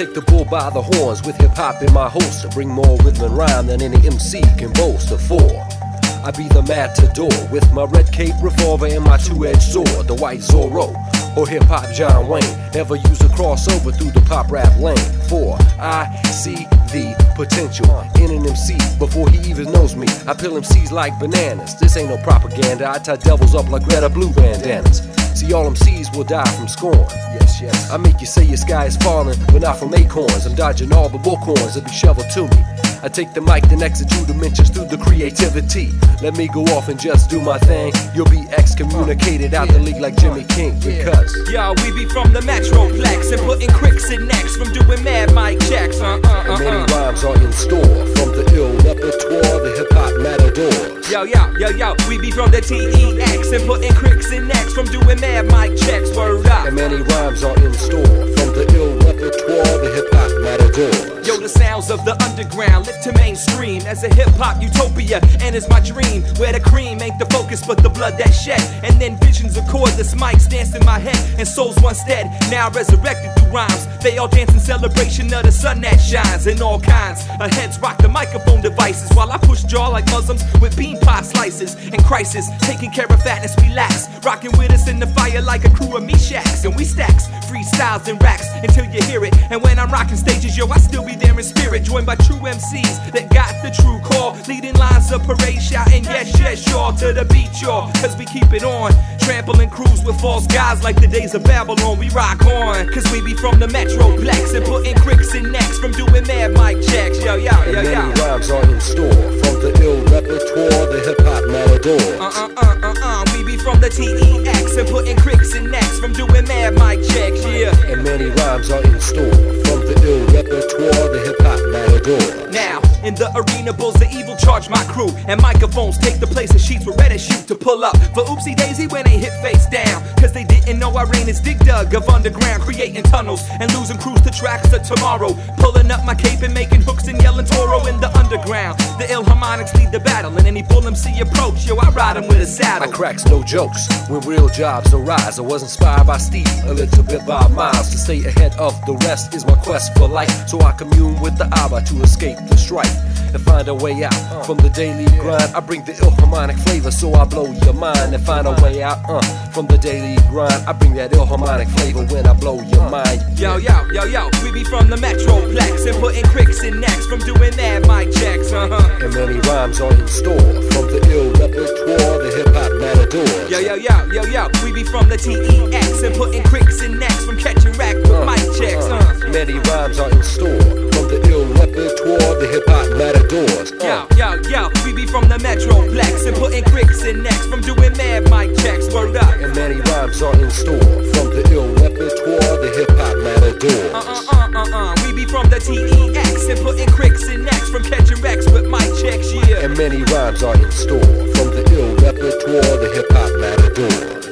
take the bull by the horns with hip-hop in my holster. Bring more rhythm and rhyme than any MC can boast of. I be the matador with my red cape, revolver, and my two-edged sword, the white Zorro, or hip-hop John Wayne. Never use a crossover through the pop rap lane. For I see the potential in an MC before he even knows me. I peel MCs like bananas. This ain't no propaganda. I tie devils up like Greta Blue bandanas. See, all MCs will die from scorn. Yes, yes. I make you say your sky is falling, but not from acorns. I'm dodging all the bullhorns that be shoveled to me. I take the mic, then exit 2 dimensions through the creativity. Let me go off and just do my thing. You'll be excommunicated out the league like Jimmy King. Because yo, we be from the Metroplex and putting cricks in necks from doing mad mic checks. And many rhymes are in store from the ill repertoire, the hip hop matadors. Yo, we be from the TEX and putting cricks in necks from doing mad mic checks. Word up. And many rhymes are in store from the ill repertoire, the hip hop matadors. Yo, the sounds of the underground lift to mainstream as a hip-hop utopia, and it's my dream where the cream ain't the focus but the blood that shed, and then visions of cordless mics dance in my head, and souls once dead now resurrected through rhymes. They all dance in celebration of the sun that shines, and all kinds of heads rock the microphone devices while I push jaw like Muslims with bean pie slices. And crisis, taking care of fatness, relax, rocking with us in the fire like a crew of Meshachs, and we stacks freestyles and racks until you hear it. And when I'm rocking stages, yo, I still be there in spirit, joined by true MCs that got the true call, leading lines of parade, shouting yes, yes, y'all, to the beat, y'all, cause we keep it on, trampling crews with false guys like the days of Babylon. We rock on, cause we be from the Metroplex and putting cricks in necks from doing mad mic checks. Yo, many rhymes are in store from the ill repertoire, the hip-hop matadors. We be from the TEX and putting cricks in necks from doing mad mic checks, yeah. And many rhymes are in store from the ill repertoire, the hip-hop matadors. Now, in the arena, bulls the evil charge my crew, and microphones take the place of sheets with red as shoot to pull up for oopsie daisy when they hit face down, cause they didn't know I ran as dig dug of underground, creating tunnels and losing crews to tracks of tomorrow, pulling up my cape and making hooks and yelling Toro in the underground. The ill harmonics lead the battle, and any bull MC approach, yo, I ride him with a saddle. I cracks no jokes when real jobs arise. I was inspired by Steve, a little bit by Miles. To stay ahead of the rest is my quest for life, so I commune with the Abba to escape the strife and find a way out from the daily grind. I bring the ill harmonic flavor, so I blow your mind and find a way out from the daily grind. I bring that ill harmonic flavor when I blow your mind. Yo, we be from the Metroplex and putting cricks in necks from doing mad mic checks. And many rhymes are in store from the ill repertoire, the hip hop matadors. Yo, we be from the TEX and putting cricks in necks from catching rack with mic checks. Many rhymes are in store from the ill repertoire, the hip hop matadors. Yo, we be from the Metroplex and putting cricks in necks from doing mad mic checks. Word up. And many rhymes are in store from the ill repertoire, the hip hop matadors. We be from the TEX and putting cricks in necks from catching wrecks with mic checks, yeah. And many rhymes are in store from the ill repertoire, the hip hop matadors.